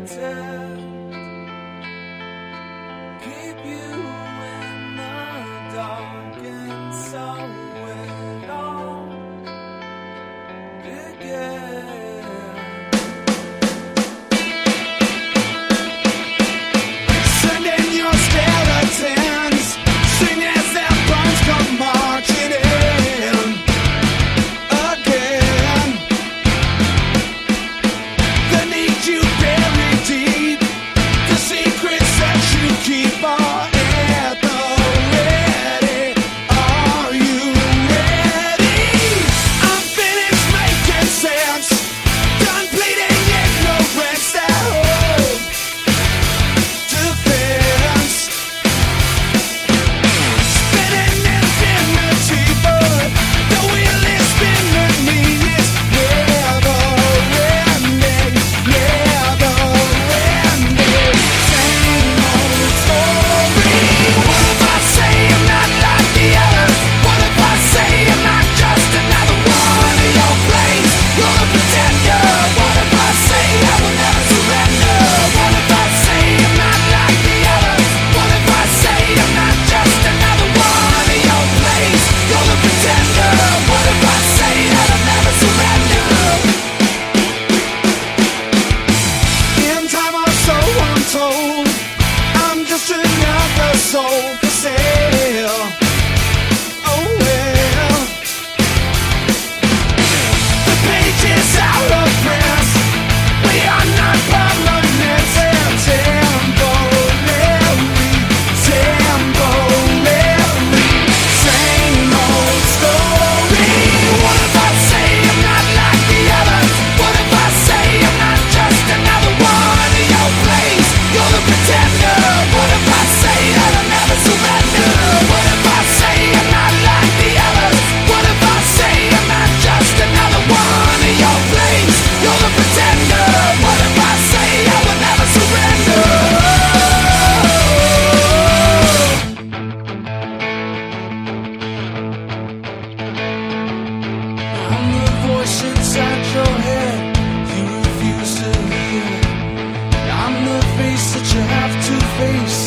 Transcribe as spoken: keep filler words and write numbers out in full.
protect, keep you in the dark, and so it all began. Sending your skeletons, sing as their bones come marching in again. They need you buried deep, the secrets that you keep are at the ready. Are you ready? I'm finished making sense, done bleeding ignorance that hope defense. Spinning infinity, but the wheel is spinning me. It's never ending, never ending. Same old story. What if I say I'm not like the others? What if I say I'm not just another one of your plays? You're a pretender. What if I say I will never surrender? What if I say I'm not like the others? What if I say I'm not just another one of your plays? You're a pretender. What if I say that I'll never surrender? In time or so untold, I'm just another soul for sale. Oh well, the page is out of press. We are not permanent and temporary, temporary. Same old story. What if I say I'm not like the others? What if I say I'm not just another one of your plays? You're the pretender. What if I say that I'll never surrender? What if I say I'm not like the others? What if I say I'm not just another one of your plays? You're the pretender. What if I say I will never surrender? I'm the voice inside your head you refuse to hear. I'm the face that you have to face.